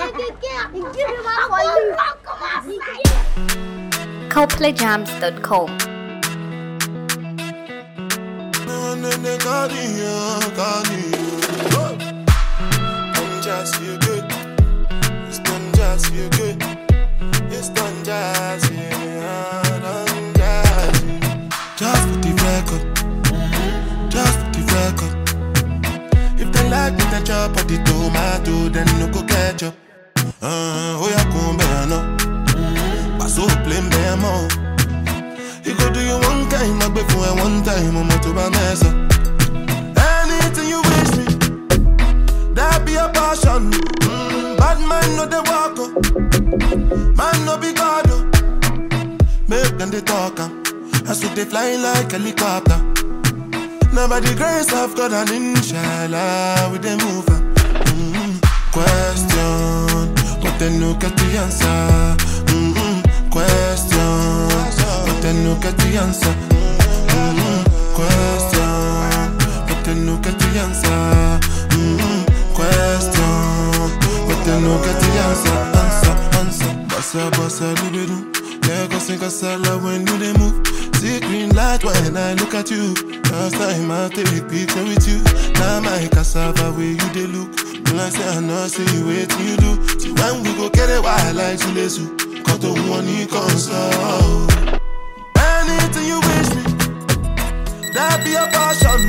ColdPlayJams.com. Just for the record, just for the record. If they like me, then chop up the tomato, then no go ketchup. Oh yeah, come no. Pass up plain bemo. You go do you one time, I before one time, I'm to my mess up. Anything you wish me, that be a passion. Bad man no they walk up, man no be God. Make them they talk. I see they fly like helicopter. Now by the grace of God and inshallah we they move. Question, but they no get the answer. Question, but they no get the answer. Question, but they no get the answer. Question, but they no get the answer. Bossa, bossa, libido. Go sing a sala when you they move. See green light when I look at you. Last time I take a picture with you. Now my cassava where you they look. When I say I know, see what you do. See when we go get it, why I like to listen. Got the one you console. Anything you wish me, that be a passion.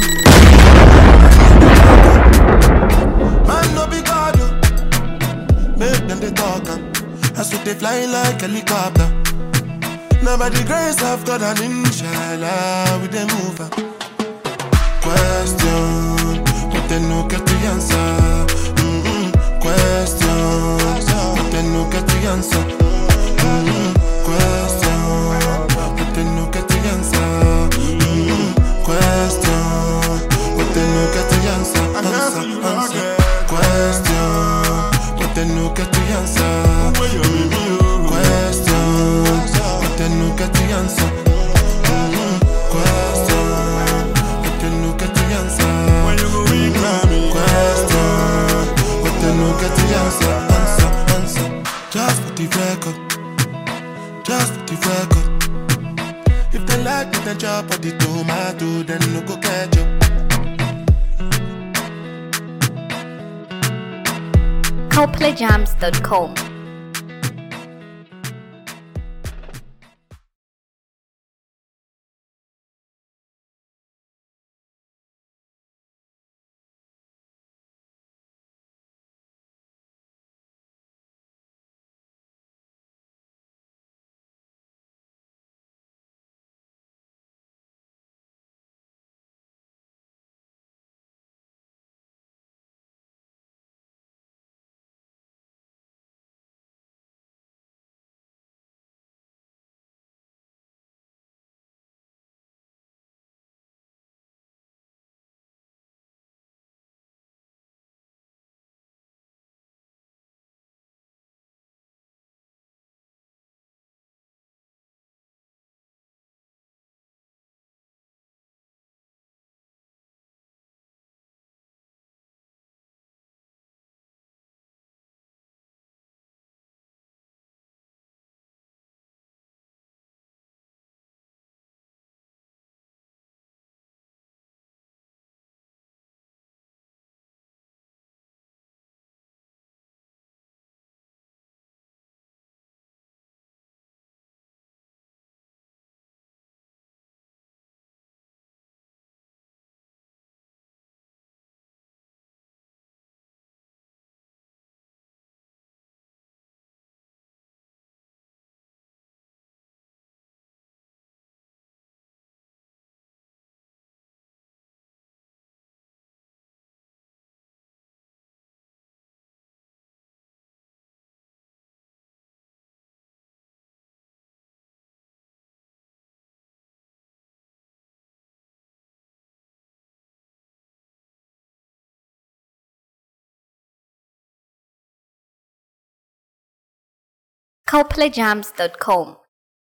Man no be God. Make them they talk. I swear they fly like helicopter. Now by the grace of God and inshallah we they move. Question, but they no get the answer. Question, but they no get the answer. Question, but they no get the answer. Question, but they no get the answer. Answer. Question, but they no get the answer. Then no get the answer. Question, but then no get the answer. When you go read me, question, but then no get the answer. Answer. Just for the record, just for the record. If they like me, then chop up the tomato, then no go ketchup. ColdPlayJams.com. ColdPlayJams.com.